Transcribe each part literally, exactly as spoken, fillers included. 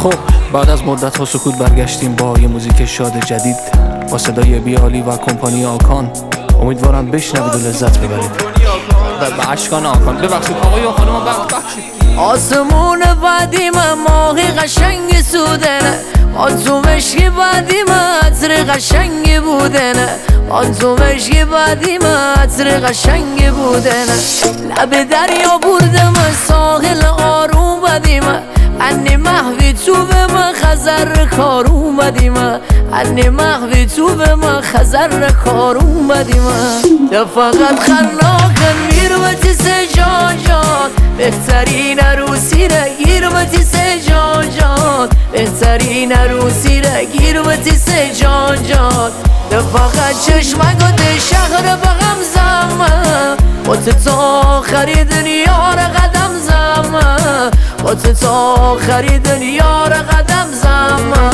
خب بعد از مدت ها سکوت برگشتیم با یه موزیک شاد جدید با صدای بیالی و کمپانی آکان. امیدوارم بشنوید و لذت ببرید. و به اشکان آکان ببخشید آقای و خانم ببخشید. آسمون بعدی من ماهی قشنگ سودنه، آن تو مشکی بعدی من عطر قشنگی بودنه، آن تو مشکی بعدی من عطر قشنگی بودنه. لب دریا بردم ساحل آروم بدی من، انی محوی تو به من خزر کارون بدی من، انی محوی تو به من خزر کارون بدی من. ده فقط خلاقن میروتی سه جان جان، بهترین عروسی را گیروتی سه جان جان، بهترین عروسی را گیروتی سه جان جان. ده فقط چشمک و ده شهر بغم زمه، با تو تا آخری دنیا را قدم زمه، با تو تا آخری دنیا را قدم زمه.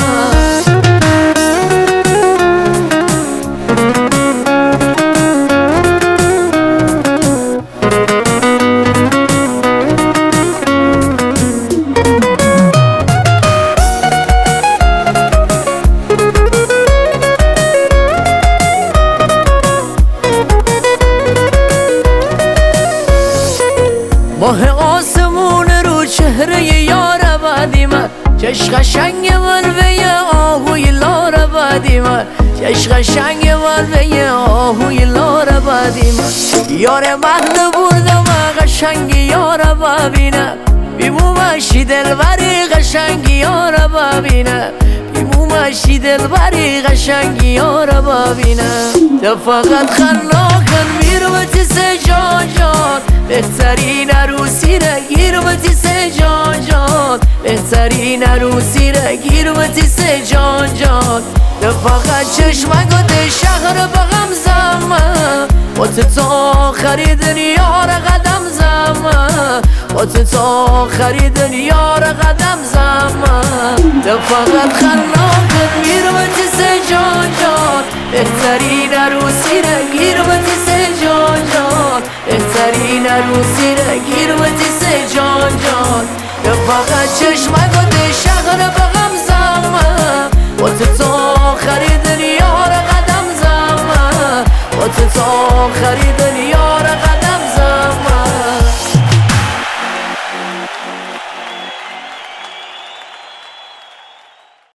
ماه آسمون رو چهره یار بعدی من، چش قشنگ من و یه آهوی لار بعدی من، چش قشنگ من و یه آهوی لار بعدی من. یار مهد بردم قشنگ یار ببینم، بیمومشی دلبری قشنگ یار ببینم، بیمومشی دلبری قشنگ یار ببینم. ده فقط خلاقن میروتی سه جان جان، بهترین عروسی را گیروتی سه جان جان، بهترین عروسی را گیروتی سه جان جان. ده فقط چشمک و ده شهر بغم زمه، با تو تا آخری دنیا را قدم زمه، با تو تا آخری دنیا را قدم زمه. ده فقط خلاقن میروتی سه جان جان، بهترین عروسی را گیروتی سه جان جان، بهترین عروسی را گیروتی سه جان جان. ده فقط چشمک و ده شهر بغم زمه، با تو تا آخری دنیا را قدم زمه، با تو تا آخری دنیا